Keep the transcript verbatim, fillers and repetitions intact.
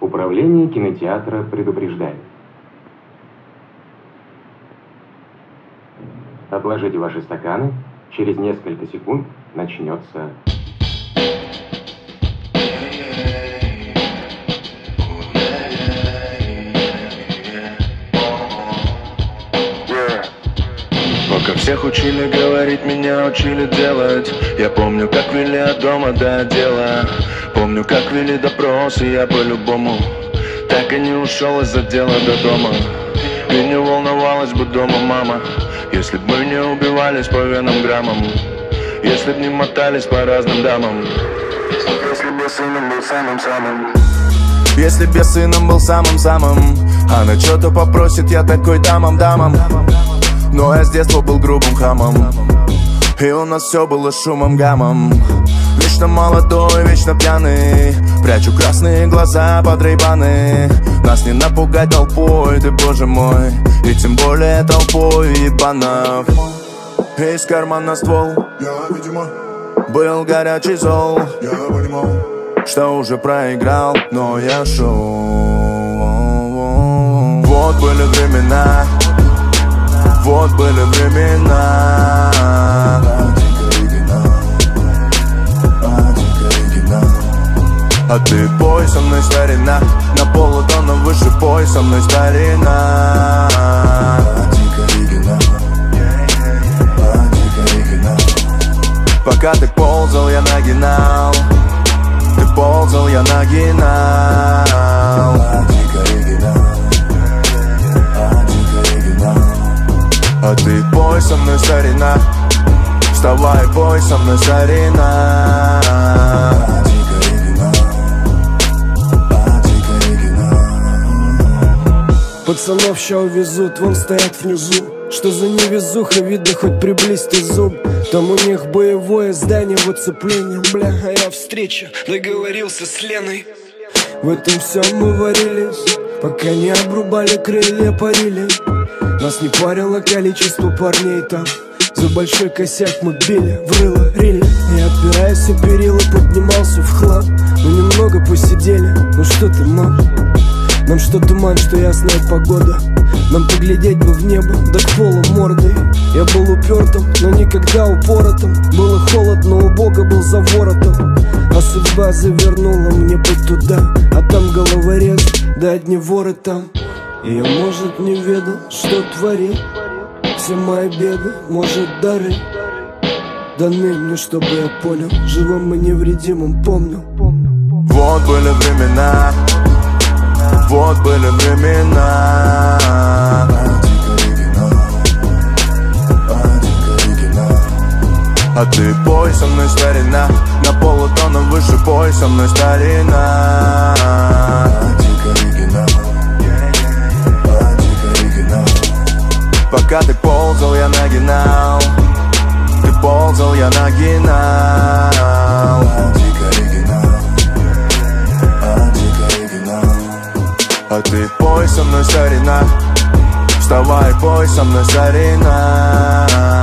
Управление кинотеатра предупреждает. Отложите ваши стаканы. Через несколько секунд начнется... Пока всех учили говорить, меня учили делать. Я помню, как вели от дома до дела. Помню, как вели допросы, я по-любому так и не ушел из отдела до дома. И не волновалась бы дома мама, если бы мы не убивались по венам граммам, если б не мотались по разным дамам. Если бы сыном был самым-самым, если б я сыном был самым-самым, она что-то попросит, я такой дамам-дамам. Но я с детства был грубым хамом, и у нас все было шумом гамом. Вечно молодой, вечно пьяный, прячу красные глаза под рейбаны. Нас не напугать толпой, ты боже мой, и тем более толпой ебанов. Из кармана ствол, я, видимо, был горячий зол. Я понимал, что уже проиграл, но я шел. Вот были времена, вот были времена. А ты пой со мной, старина, на полутона выше пой со мной, старина. Пока ты ползал, я нагинал. Ты ползал, я нагинал. А ты пой со мной, старина, вставай, пой со мной, старина. Пацанов ща увезут, вон стоят внизу. Что за невезуха, видно, хоть приблизь ты зуб. Там у них боевое здание в оцеплении. Бля, а я встреча договорился с Леной. В этом всем мы варились, пока не обрубали крылья, парили. Нас не парило количество парней там. За большой косяк мы били, в рыло рили. И опираясь о перила, поднимался в хлам. Мы немного посидели, ну что ты, мам? Нам что туман, что ясная погода. Нам поглядеть бы в небо, да к полу мордой. Я был упертым, но никогда упоротым. Было холодно, у Бога был за воротом. А судьба завернула мне путь туда. А там головорез, да одни воры там. И я, может, не ведал, что творил. Все мои беды, может, дары даны мне, чтобы я понял, живым и невредимым помню. Вот были времена, вот были времена. А ты пой со мной, старина, на полутона выше пой со мной, старина. Пока ты ползал, я нагинал. Ты ползал, я нагинал. А ты пой со мной, старина, вставай, пой со мной, старина.